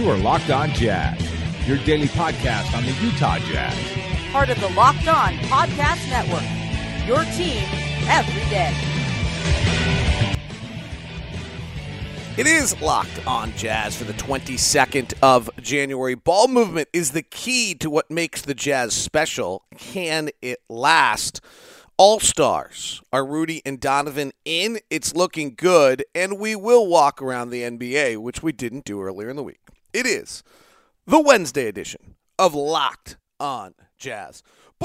You are Locked On Jazz, your daily podcast on the Utah Jazz. Part of the Locked On Podcast Network, your team every day. It is Locked On Jazz for the 22nd of January. Ball movement is the key to what makes the Jazz special. Can it last? All-Stars are Rudy and Donovan in. It's looking good, and we will walk around the NBA, which we didn't do earlier in the week. It is the Wednesday edition of Locked On Jazz.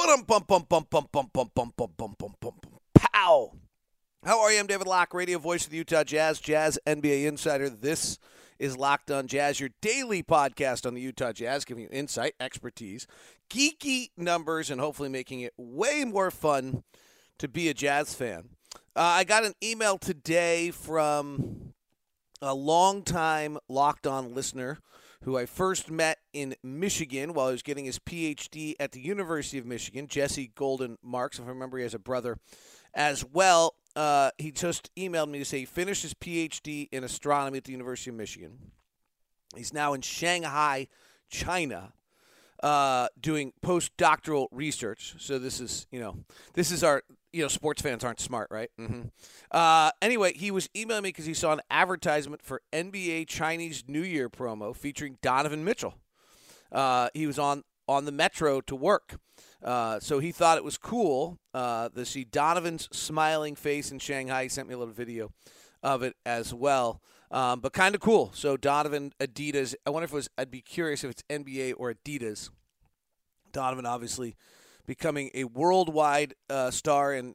Pow! How are you? I'm David Locke, radio voice of the Utah Jazz, Jazz NBA insider. This is Locked On Jazz, your daily podcast on the Utah Jazz, giving you insight, expertise, geeky numbers, and hopefully making it way more fun to be a Jazz fan. I got an email today from a longtime Locked On listener who I first met in Michigan while he was getting his PhD at the University of Michigan, Jesse Golden Marks. If I remember, he has a brother as well. He just emailed me to say he finished his PhD in astronomy at the University of Michigan. He's now in Shanghai, China, doing postdoctoral research. So this is our, sports fans aren't smart, right? Mm-hmm. Anyway, he was emailing me because he saw an advertisement for NBA Chinese New Year promo featuring Donovan Mitchell. He was on the Metro to work. So he thought it was cool to see Donovan's smiling face in Shanghai. He sent me a little video of it as well. But kind of cool. So Donovan, Adidas. I'd be curious if it's NBA or Adidas. Donovan obviously becoming a worldwide star and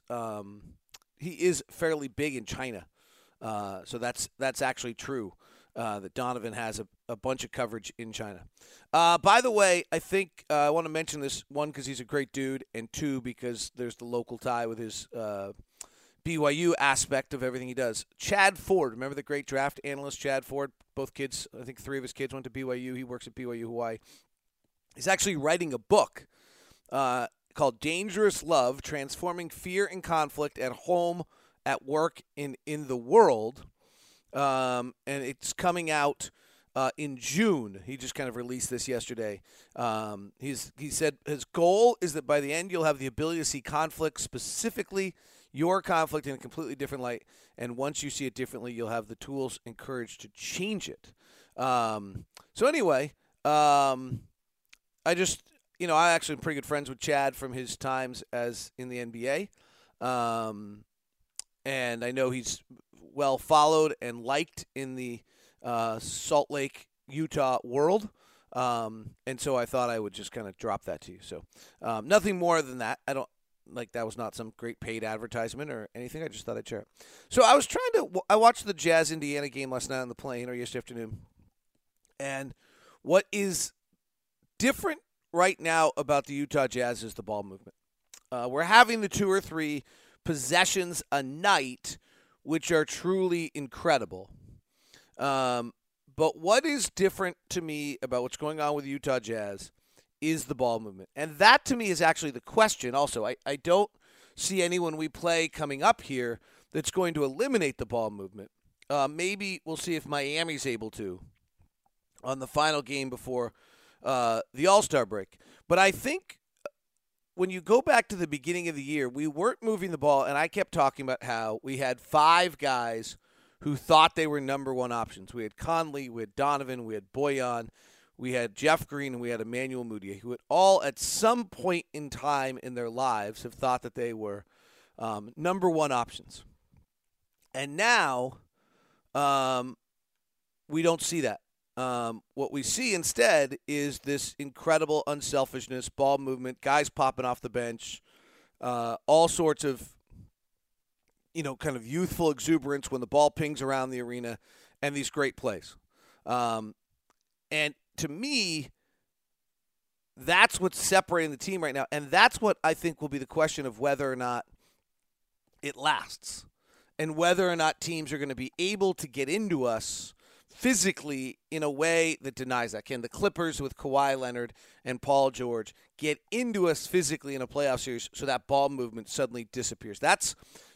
he is fairly big in China. So that's actually true. That Donovan has a bunch of coverage in China. By the way, I think I want to mention this, one, because he's a great dude, and two, because there's the local tie with his BYU aspect of everything he does. Chad Ford, remember the great draft analyst Chad Ford? Both kids, I think 3 of his kids went to BYU. He works at BYU Hawaii. He's actually writing a book called Dangerous Love, Transforming Fear and Conflict at Home, at Work, in the World. And it's coming out in June. He just kind of released this yesterday. He said his goal is that by the end you'll have the ability to see conflict, specifically your conflict, in a completely different light. And once you see it differently, you'll have the tools and courage to change it. So anyway, I actually am pretty good friends with Chad from his times as in the NBA. And I know he's well followed and liked in the Salt Lake, Utah world. And so I thought I would just kind of drop that to you. So nothing more than that. That was not some great paid advertisement or anything. I just thought I'd share it. So I watched the Jazz Indiana game last night on the plane, or yesterday afternoon. And what is different right now about the Utah Jazz is the ball movement. We're having the 2 or 3 possessions a night, which are truly incredible. But what is different to me about what's going on with the Utah Jazz is the ball movement. And that, to me, is actually the question also. I don't see anyone we play coming up here that's going to eliminate the ball movement. Maybe we'll see if Miami's able to on the final game before the All-Star break. But I think when you go back to the beginning of the year, we weren't moving the ball, and I kept talking about how we had 5 guys who thought they were number 1 options. We had Conley, we had Donovan, we had Bojan, we had Jeff Green, and we had Emmanuel Mudiay, who had all at some point in time in their lives have thought that they were number 1 options. And now we don't see that. What we see instead is this incredible unselfishness, ball movement, guys popping off the bench, all sorts of, kind of youthful exuberance when the ball pings around the arena, and these great plays. And to me, that's what's separating the team right now, and that's what I think will be the question of whether or not it lasts, and whether or not teams are going to be able to get into us physically in a way that denies that. Can the Clippers with Kawhi Leonard and Paul George get into us physically in a playoff series so that ball movement suddenly disappears? That's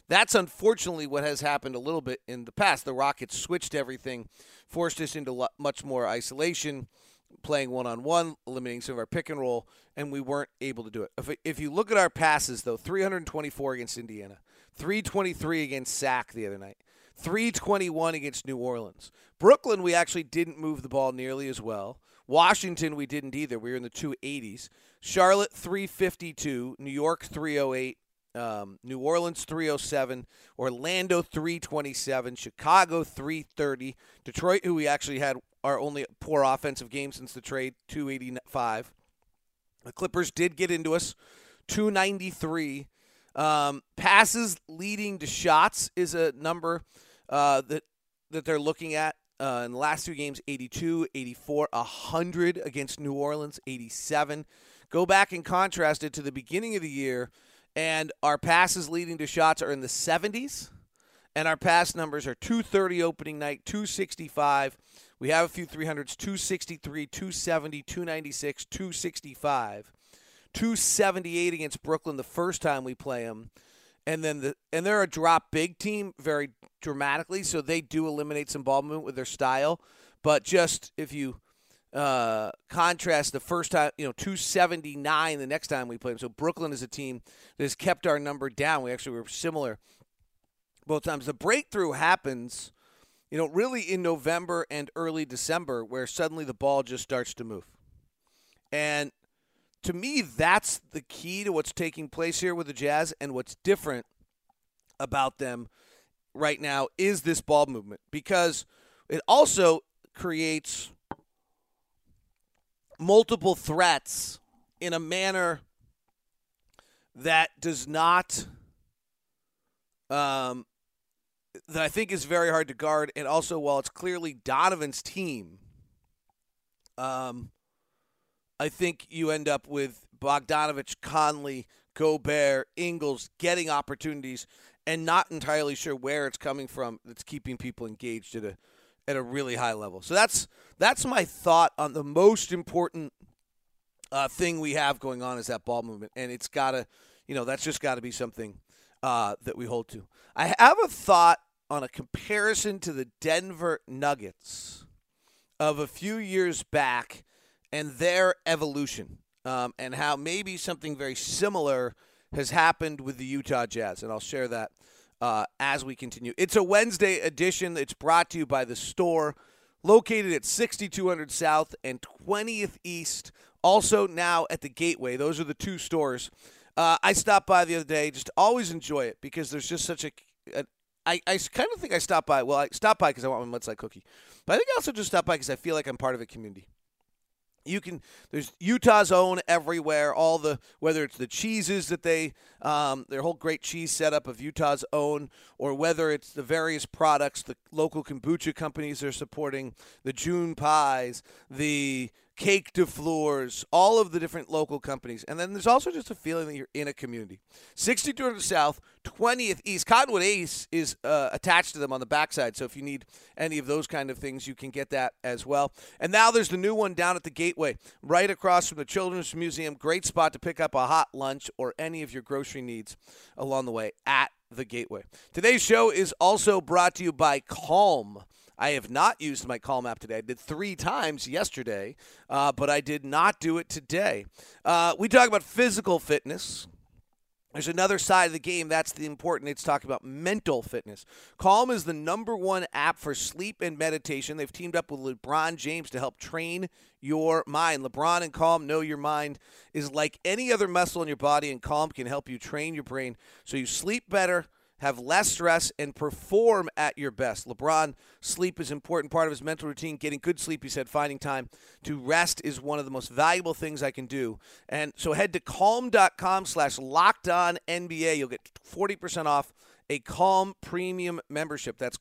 That's unfortunately what has happened a little bit in the past. The Rockets switched everything, forced us into much more isolation, playing one-on-one, eliminating some of our pick and roll, and we weren't able to do it. If you look at our passes, though, 324 against Indiana, 323 against Sac the other night, 321 against New Orleans. Brooklyn, we actually didn't move the ball nearly as well. Washington, we didn't either. We were in the 280s. Charlotte, 352. New York, 308. New Orleans, 307. Orlando, 327. Chicago, 330. Detroit, who we actually had our only poor offensive game since the trade, 285. The Clippers did get into us, 293. Passes leading to shots is a number that they're looking at. In the last two games, 82, 84, 100 against New Orleans, 87. Go back and contrast it to the beginning of the year, and our passes leading to shots are in the 70s, and our pass numbers are 230 opening night, 265. We have a few 300s, 263, 270, 296, 265. 278 against Brooklyn the first time we play them. And they're a drop big team very dramatically, so they do eliminate some ball movement with their style. But just if you contrast the first time, 279 the next time we play them. So Brooklyn is a team that has kept our number down. We actually were similar both times. The breakthrough happens, really in November and early December, where suddenly the ball just starts to move. And to me, that's the key to what's taking place here with the Jazz, and what's different about them right now is this ball movement, because it also creates multiple threats in a manner that does not that I think is very hard to guard. And also, while it's clearly Donovan's team, I think you end up with Bogdanovich, Conley, Gobert, Ingles getting opportunities and not entirely sure where it's coming from that's keeping people engaged at a really high level. So that's my thought on the most important thing we have going on is that ball movement. And it's got to, that's just got to be something that we hold to. I have a thought on a comparison to the Denver Nuggets of a few years back and their evolution, and how maybe something very similar has happened with the Utah Jazz. And I'll share that as we continue. It's a Wednesday edition. It's brought to you by The Store, located at 6200 South and 20th East, also now at the Gateway. Those are the two stores. I stopped by the other day. Just always enjoy it because there's just such I kind of think I stopped by. Well, I stopped by because I want my mudslide cookie. But I think I also just stopped by because I feel like I'm part of a community. There's Utah's Own everywhere, whether it's the cheeses that their whole great cheese setup of Utah's Own, or whether it's the various products, the local kombucha companies they're supporting, the June pies, the Cake de Fleurs, all of the different local companies. And then there's also just a feeling that you're in a community. 6200 South, 20th East. Cottonwood Ace is attached to them on the backside, so if you need any of those kind of things, you can get that as well. And now there's the new one down at the Gateway, right across from the Children's Museum. Great spot to pick up a hot lunch or any of your grocery needs along the way at the Gateway. Today's show is also brought to you by Calm. I have not used my Calm app today. I did 3 times yesterday, but I did not do it today. We talk about physical fitness. There's another side of the game. That's the important. It's talking about mental fitness. Calm is the #1 app for sleep and meditation. They've teamed up with LeBron James to help train your mind. LeBron and Calm know your mind is like any other muscle in your body, and Calm can help you train your brain so you sleep better, have less stress, and perform at your best. LeBron, sleep is an important part of his mental routine. Getting good sleep, he said, finding time to rest is one of the most valuable things I can do. And so head to calm.com/LockedOnNBA. You'll get 40% off a Calm premium membership. That's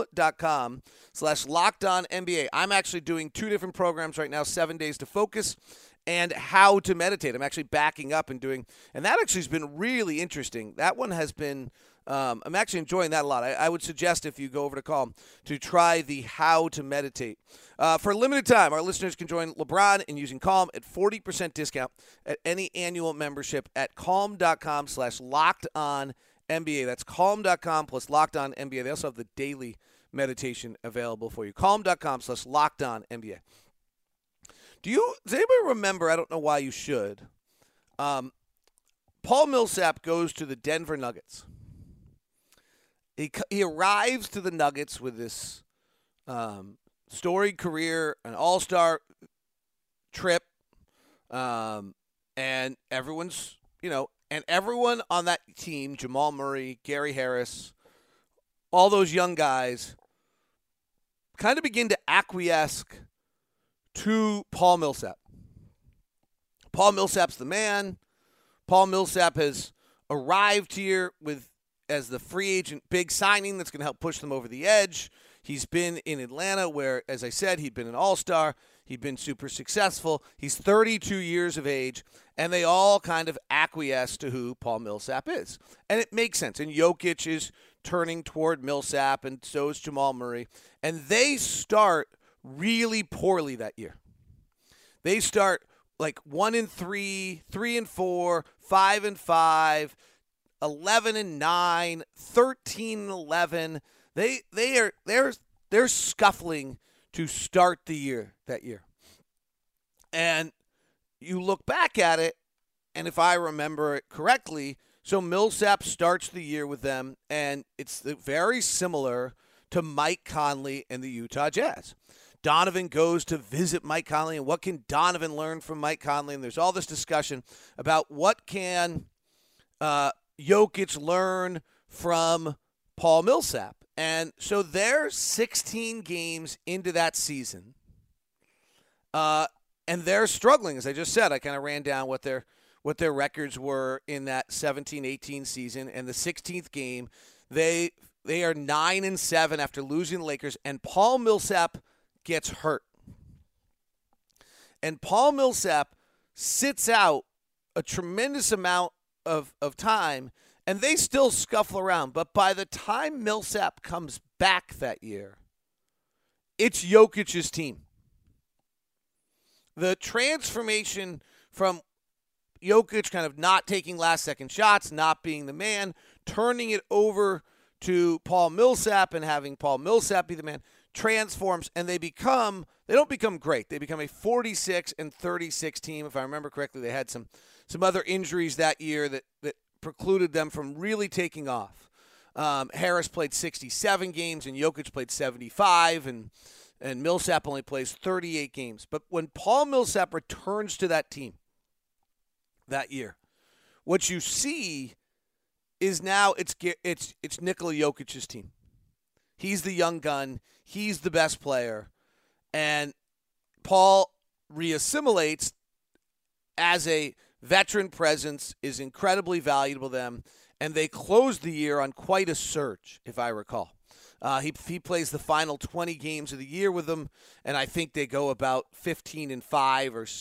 calm.com/LockedOnNBA. I'm actually doing 2 different programs right now, 7 days to focus and how to meditate. I'm actually backing up and doing, and that actually has been really interesting. That one has been, I'm actually enjoying that a lot. I would suggest if you go over to Calm to try the how to meditate. For a limited time, our listeners can join LeBron in using Calm at 40% discount at any annual membership at calm.com/LockedOnNBA. NBA. That's Calm.com plus Locked On NBA. They also have the daily meditation available for you. Calm.com/Locked On NBA. Does anybody remember, I don't know why you should, Paul Millsap goes to the Denver Nuggets. He arrives to the Nuggets with this storied career, an all-star trip, and everyone's, and everyone on that team, Jamal Murray, Gary Harris, all those young guys, kind of begin to acquiesce to Paul Millsap. Paul Millsap's the man. Paul Millsap has arrived here as the free agent big signing that's going to help push them over the edge. He's been in Atlanta where, as I said, he'd been an all-star. He'd been super successful. He's 32 years of age, and they all kind of acquiesce to who Paul Millsap is. And it makes sense. And Jokic is turning toward Millsap, and so is Jamal Murray. And they start really poorly that year. They start like 1-3, 3-4, 5-5, 11-9, 13-11. They're scuffling to start the year that year. And you look back at it, and if I remember it correctly, so Millsap starts the year with them, and it's very similar to Mike Conley and the Utah Jazz. Donovan goes to visit Mike Conley, and what can Donovan learn from Mike Conley? And there's all this discussion about what can Jokic learn from Paul Millsap. And so they're 16 games into that season, and they're struggling. As I just said, I kind of ran down what their records were in that 17-18 season. And the 16th game, they are 9-7 after losing the Lakers, and Paul Millsap gets hurt. And Paul Millsap sits out a tremendous amount of time, and they still scuffle around. But by the time Millsap comes back that year, it's Jokic's team. The transformation from Jokic kind of not taking last-second shots, not being the man, turning it over to Paul Millsap and having Paul Millsap be the man, transforms, and they don't become great. They become a 46-36 team. If I remember correctly, they had some other injuries that year that precluded them from really taking off. Harris played 67 games, and Jokic played 75, and Millsap only plays 38 games. But when Paul Millsap returns to that team that year, what you see is now it's Nikola Jokic's team. He's the young gun. He's the best player. And Paul reassimilates as a veteran presence, is incredibly valuable to them, and they closed the year on quite a surge, if I recall. He plays the final 20 games of the year with them, and I think they go about 15-5 or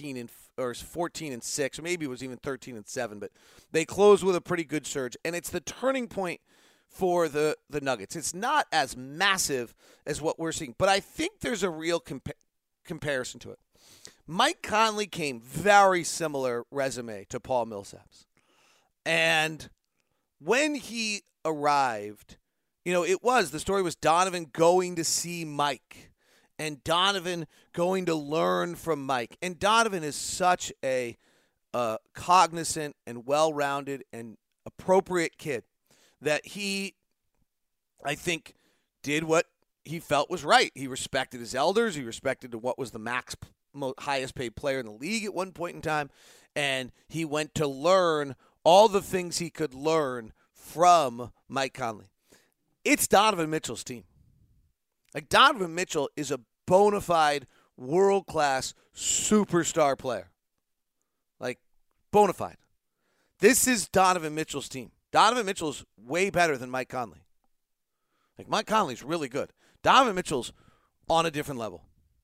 14-6, or maybe it was even 13-7, but they close with a pretty good surge, and it's the turning point for the Nuggets. It's not as massive as what we're seeing, but I think there's a real comparison to it. Mike Conley came very similar resume to Paul Millsap's. And when he arrived, the story was Donovan going to see Mike and Donovan going to learn from Mike. And Donovan is such a cognizant and well-rounded and appropriate kid that he, I think, did what he felt was right. He respected his elders. He respected what was the highest paid player in the league at one point in time. And he went to learn all the things he could learn from Mike Conley. It's Donovan Mitchell's team. Like, Donovan Mitchell is a bona fide, world-class superstar player. Like, bona fide. This is Donovan Mitchell's team. Donovan Mitchell's way better than Mike Conley. Like, Mike Conley's really good. Donovan Mitchell's on a different level.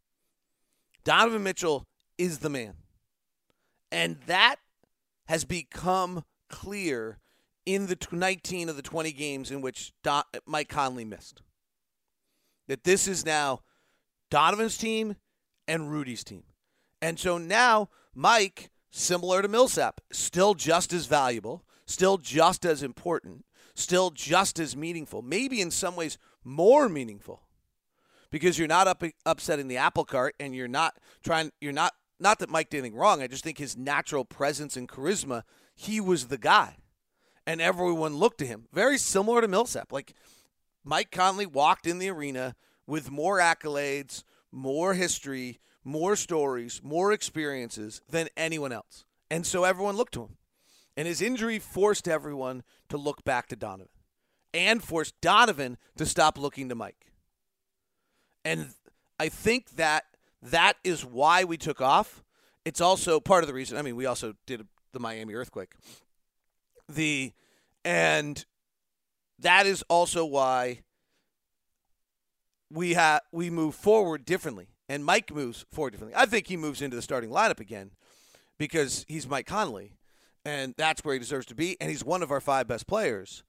Donovan Mitchell is the man. And that has become clear in the 19 of the 20 games in which Mike Conley missed. That this is now Donovan's team and Rudy's team. And so now Mike, similar to Millsap, still just as valuable, still just as important, still just as meaningful, maybe in some ways more meaningful, because you're not upsetting the apple cart, and you're not that Mike did anything wrong. I just think his natural presence and charisma, he was the guy, and everyone looked to him. Very similar to Millsap. Like, Mike Conley walked in the arena with more accolades, more history, more stories, more experiences than anyone else. And so everyone looked to him. And his injury forced everyone to look back to Donovan, and forced Donovan to stop looking to Mike. And I think that is why we took off. It's also part of the reason. I mean, we also did the Miami earthquake. And that is also why we move forward differently. And Mike moves forward differently. I think he moves into the starting lineup again because he's Mike Conley, and that's where he deserves to be, and he's one of our 5 best players.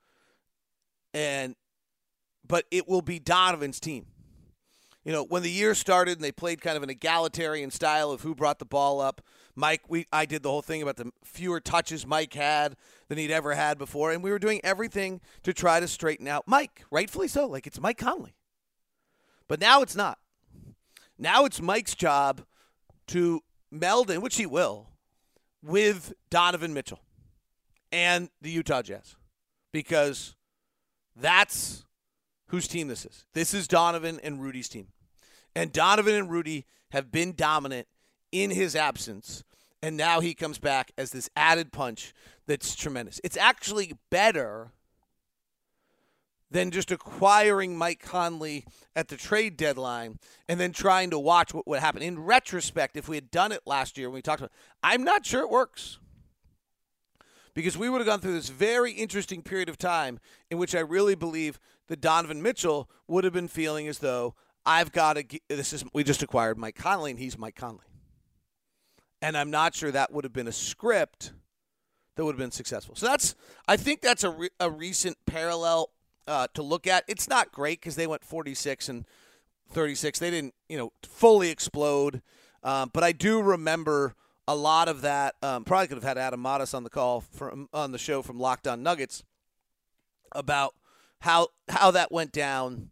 But it will be Donovan's team. You know, when the year started and they played kind of an egalitarian style of who brought the ball up, I did the whole thing about the fewer touches Mike had than he'd ever had before, and we were doing everything to try to straighten out Mike, rightfully so. Like, it's Mike Conley. But now it's not. Now it's Mike's job to meld in, which he will, with Donovan Mitchell and the Utah Jazz, because that's whose team this is. This is Donovan and Rudy's team. And Donovan and Rudy have been dominant in his absence, and now he comes back as this added punch that's tremendous. It's actually better than just acquiring Mike Conley at the trade deadline and then trying to watch what would happen. In retrospect, if we had done it last year when we talked about it, I'm not sure it works. Because we would have gone through this very interesting period of time in which I really believe that Donovan Mitchell would have been feeling as though we just acquired Mike Conley and he's Mike Conley. And I'm not sure that would have been a script that would have been successful. So I think that's a recent parallel to look at. It's not great because they went 46 and 36. They didn't, fully explode. But I do remember a lot of that. Probably could have had Adam Modis on the call on the show from Locked On Nuggets about how that went down,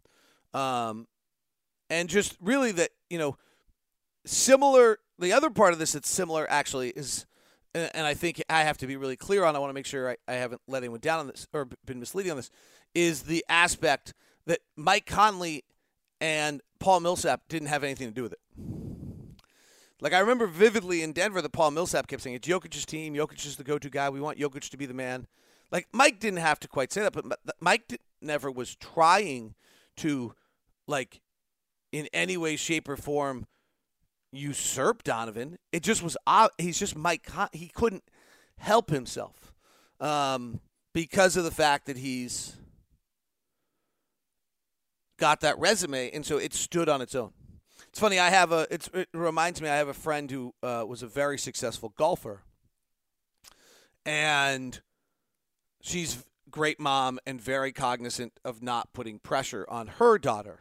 and just really that similar. The other part of this that's similar actually is, and I think I have to be really clear on. I want to make sure I haven't let anyone down on this or been misleading on this. Is the aspect that Mike Conley and Paul Millsap didn't have anything to do with it. Like, I remember vividly in Denver that Paul Millsap kept saying, it's Jokic's team. Jokic is the go-to guy. We want Jokic to be the man. Like, Mike didn't have to quite say that, but Mike never was trying to, like, in any way, shape, or form usurp Donovan. It just was he's just Mike. He couldn't help himself because of the fact that he's got that resume, and so it stood on its own. It's funny. It reminds me. I have a friend who was a very successful golfer, and she's a great mom and very cognizant of not putting pressure on her daughter.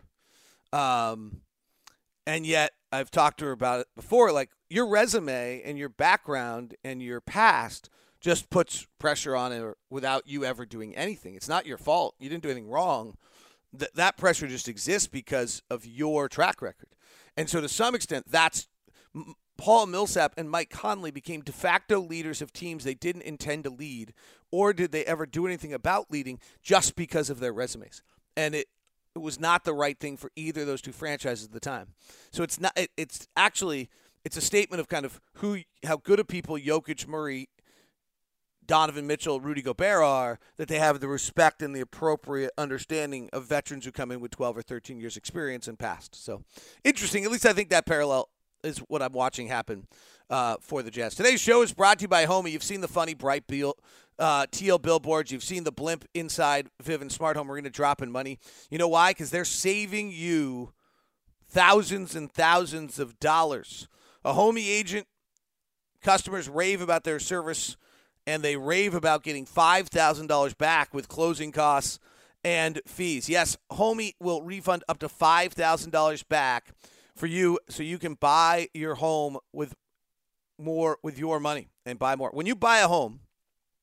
And yet, I've talked to her about it before. Like, your resume and your background and your past just puts pressure on her without you ever doing anything. It's not your fault. You didn't do anything wrong. That pressure just exists because of your track record. And so to some extent, that's Paul Millsap and Mike Conley became de facto leaders of teams they didn't intend to lead, or did they ever do anything about leading just because of their resumes. And it was not the right thing for either of those two franchises at the time. So it's not. It's a statement of kind of how good of people Jokic, Murray, Donovan Mitchell, Rudy Gobert are, that they have the respect and the appropriate understanding of veterans who come in with 12 or 13 years experience and past. So interesting. At least I think that parallel is what I'm watching happen for the Jazz. Today's show is brought to you by Homey. You've seen the funny bright teal billboards. You've seen the blimp inside Vivint Smart Home. We're going to drop in money. You know why? Because they're saving you thousands and thousands of dollars. A Homey agent, customers rave about their service, and they rave about getting $5,000 back with closing costs and fees. Yes, Homey will refund up to $5,000 back for you so you can buy your home with your money and buy more. When you buy a home,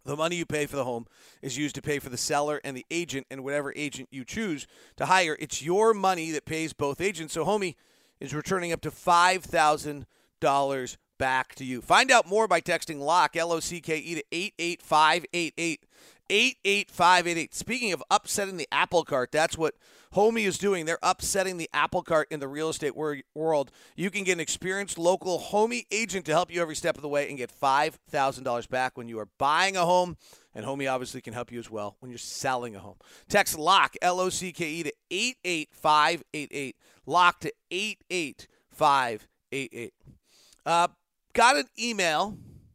The money you pay for the home is used to pay for the seller and the agent and whatever agent you choose to hire. It's your money that pays both agents. So Homie is returning up to $5,000 back to you. Find out more by texting LOCK, L-O-C-K-E, to 88588. 88588. Speaking of upsetting the apple cart, that's what Homie is doing. They're upsetting the apple cart in the real estate world. You can get an experienced local Homie agent to help you every step of the way and get $5,000 back when you are buying a home. And Homie obviously can help you as well when you're selling a home. Text LOCK, L-O-C-K-E, to 88588. LOCK to 88588. Got an email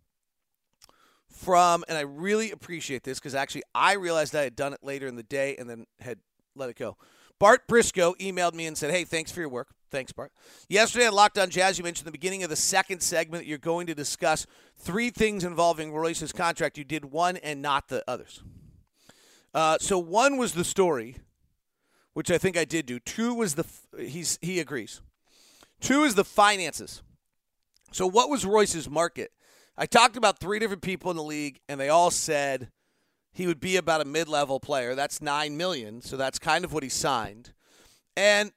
from, and I really appreciate this because actually I realized I had done it later in the day and then had let it go. Bart Briscoe emailed me and said, hey, thanks for your work. Thanks, Bart. Yesterday on Locked On Jazz, you mentioned at the beginning of the second segment that you're going to discuss 3 things involving Royce's contract. You did one and not the others. So 1 was the story, which I think I did do. 2 was he agrees. 2 is the finances. So what was Royce's market? I talked about 3 different people in the league, and they all said he would be about a mid-level player. That's $9 million, so that's kind of what he signed. And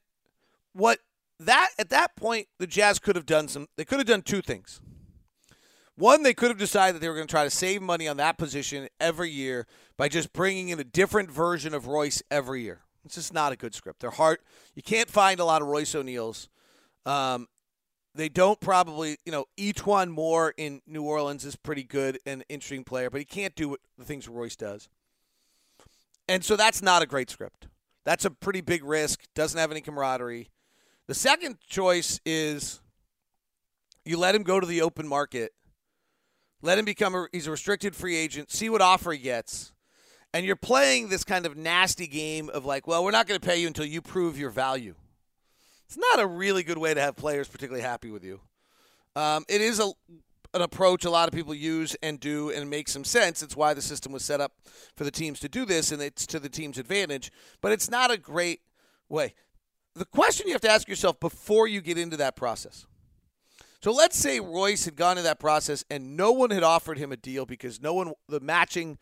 at that point, the Jazz could have done they could have done 2 things. 1, they could have decided that they were going to try to save money on that position every year by just bringing in a different version of Royce every year. It's just not a good script. They're hard. You can't find a lot of Royce O'Neals. They don't probably, Etuan Moore in New Orleans is pretty good and interesting player, but he can't do the things Royce does. And so that's not a great script. That's a pretty big risk, doesn't have any camaraderie. The second choice is you let him go to the open market, let him he's a restricted free agent, see what offer he gets, and you're playing this kind of nasty game of like, well, we're not going to pay you until you prove your value. It's not a really good way to have players particularly happy with you. It is an approach a lot of people use and do and makes some sense. It's why the system was set up for the teams to do this, and it's to the team's advantage. But it's not a great way. The question you have to ask yourself before you get into that process. So let's say Royce had gone into that process and no one had offered him a deal because the matching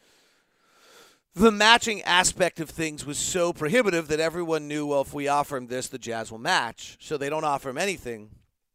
aspect of things was so prohibitive that everyone knew, well, if we offer him this, the Jazz will match. So they don't offer him anything.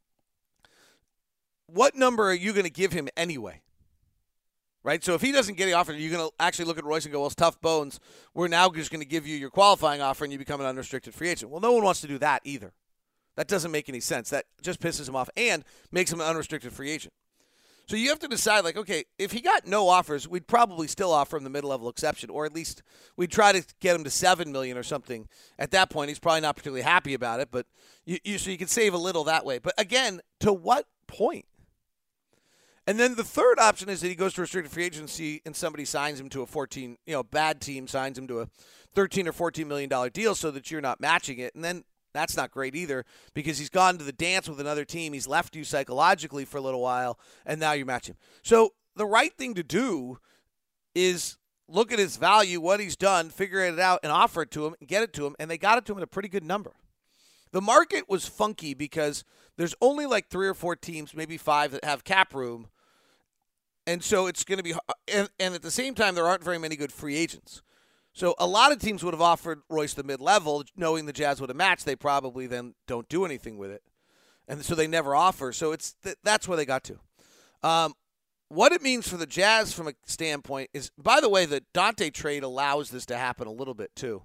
What number are you going to give him anyway? Right? So if he doesn't get the offer, you're going to actually look at Royce and go, well, it's tough bones. We're now just going to give you your qualifying offer and you become an unrestricted free agent. Well, no one wants to do that either. That doesn't make any sense. That just pisses him off and makes him an unrestricted free agent. So you have to decide, like, okay, if he got no offers, we'd probably still offer him the mid-level exception, or at least we'd try to get him to $7 million or something. At that point, he's probably not particularly happy about it, but so you can save a little that way. But again, to what point? And then the third option is that he goes to restricted free agency and somebody signs him to a bad team signs him to a $13 or $14 million deal so that you're not matching it, and then that's not great either because he's gone to the dance with another team. He's left you psychologically for a little while, and now you match him. So the right thing to do is look at his value, what he's done, figure it out, and offer it to him and get it to him, and they got it to him at a pretty good number. The market was funky because there's only like 3 or 4 teams, maybe 5, that have cap room, and so it's going to be – and at the same time, there aren't very many good free agents. So a lot of teams would have offered Royce the mid-level, knowing the Jazz would have matched. They probably then don't do anything with it. And so they never offer. So that's where they got to. What it means for the Jazz from a standpoint is, by the way, the Dante trade allows this to happen a little bit too.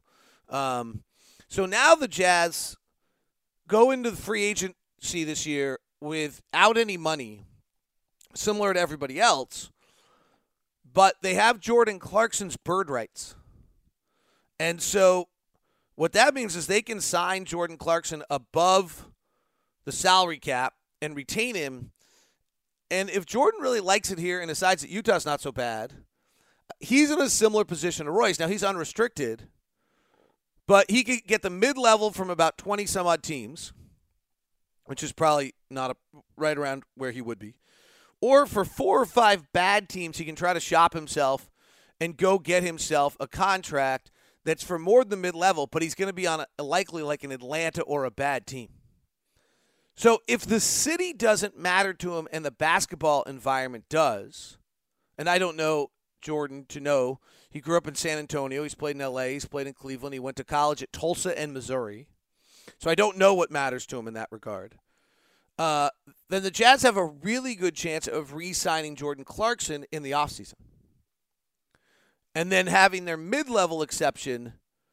So now the Jazz go into the free agency this year without any money, similar to everybody else, but they have Jordan Clarkson's bird rights. And so what that means is they can sign Jordan Clarkson above the salary cap and retain him. And if Jordan really likes it here and decides that Utah's not so bad, he's in a similar position to Royce. Now, he's unrestricted, but he could get the mid-level from about 20-some-odd teams, which is probably not right around where he would be. Or for 4 or 5 bad teams, he can try to shop himself and go get himself a contract that's for more than mid-level, but he's going to be on likely like an Atlanta or a bad team. So if the city doesn't matter to him and the basketball environment does, and I don't know Jordan to know. He grew up in San Antonio. He's played in L.A. He's played in Cleveland. He went to college at Tulsa and Missouri. So I don't know what matters to him in that regard. Then the Jazz have a really good chance of re-signing Jordan Clarkson in the offseason. And then having their mid-level exception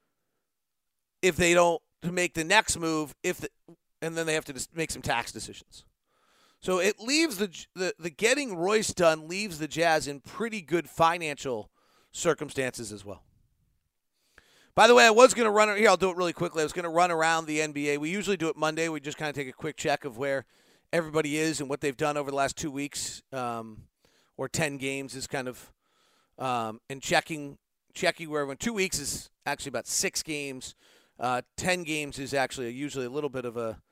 if they don't make the next move, and then they have to make some tax decisions. So it leaves the getting Royce done leaves the Jazz in pretty good financial circumstances as well. By the way, I was going to run here. I'll do it really quickly. I was going to run around the NBA. We usually do it Monday. We just kind of take a quick check of where everybody is and what they've done over the last 2 weeks, or 10 games is kind of, and checking where everyone. 2 weeks is actually about 6 games. 10 games is actually usually a little bit of a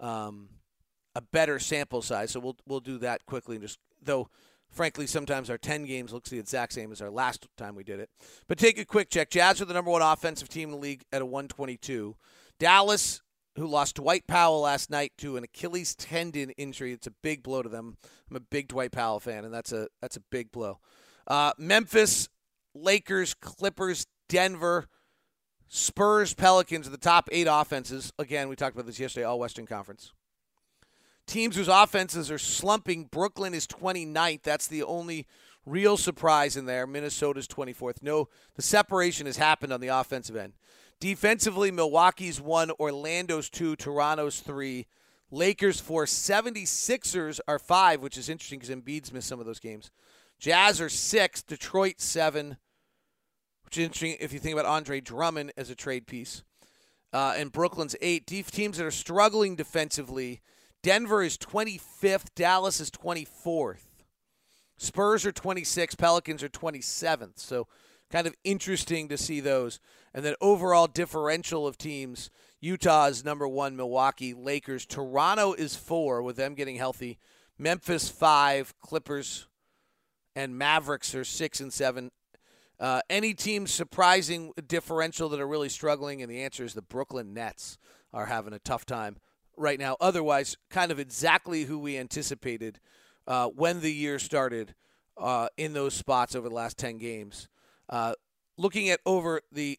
better sample size. So we'll do that quickly, and just though. Frankly, sometimes our 10 games looks the exact same as our last time we did it. But take a quick check. Jazz are the number 1 offensive team in the league at a 122. Dallas, who lost Dwight Powell last night to an Achilles tendon injury. It's a big blow to them. I'm a big Dwight Powell fan, and that's a big blow. Memphis, Lakers, Clippers, Denver, Spurs, Pelicans are the top 8 offenses. Again, we talked about this yesterday, all Western Conference. Teams whose offenses are slumping, Brooklyn is 29th. That's the only real surprise in there. Minnesota's 24th. No, the separation has happened on the offensive end. Defensively, Milwaukee's 1, Orlando's 2, Toronto's 3, Lakers 4, 76ers are 5, which is interesting because Embiid's missed some of those games. Jazz are 6, Detroit 7, which is interesting if you think about Andre Drummond as a trade piece. And Brooklyn's 8. Teams that are struggling defensively, Denver is 25th. Dallas is 24th. Spurs are 26th. Pelicans are 27th. So kind of interesting to see those. And then overall differential of teams, Utah is number 1, Milwaukee, Lakers. Toronto is 4 with them getting healthy. Memphis 5, Clippers and Mavericks are 6 and 7. Any team surprising differential that are really struggling? And the answer is the Brooklyn Nets are having a tough time right now. Otherwise, kind of exactly who we anticipated when the year started in those spots over the last 10 games. Looking at over the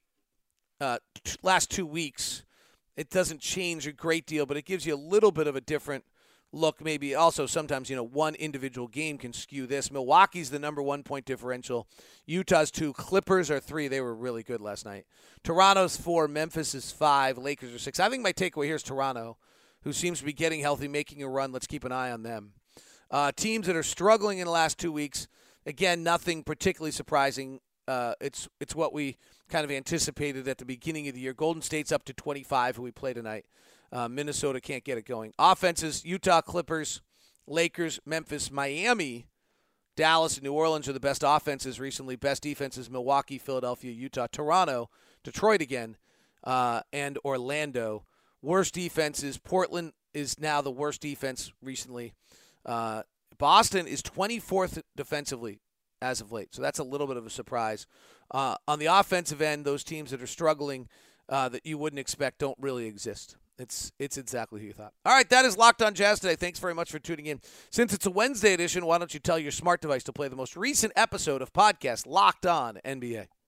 last 2 weeks, it doesn't change a great deal, but it gives you a little bit of a different look. Maybe also sometimes, one individual game can skew this. Milwaukee's the number 1 point differential. Utah's 2. Clippers are 3. They were really good last night. Toronto's 4. Memphis is 5. Lakers are 6. I think my takeaway here is Toronto, who seems to be getting healthy, making a run. Let's keep an eye on them. Teams that are struggling in the last 2 weeks, again, nothing particularly surprising. It's what we kind of anticipated at the beginning of the year. Golden State's up to 25, who we play tonight. Minnesota can't get it going. Offenses, Utah, Clippers, Lakers, Memphis, Miami, Dallas, and New Orleans are the best offenses recently. Best defenses, Milwaukee, Philadelphia, Utah, Toronto, Detroit again, and Orlando. Worst defenses, Portland is now the worst defense recently. Boston is 24th defensively as of late, so that's a little bit of a surprise. On the offensive end, those teams that are struggling that you wouldn't expect don't really exist. It's exactly who you thought. All right, that is Locked On Jazz today. Thanks very much for tuning in. Since it's a Wednesday edition, why don't you tell your smart device to play the most recent episode of podcast Locked On NBA.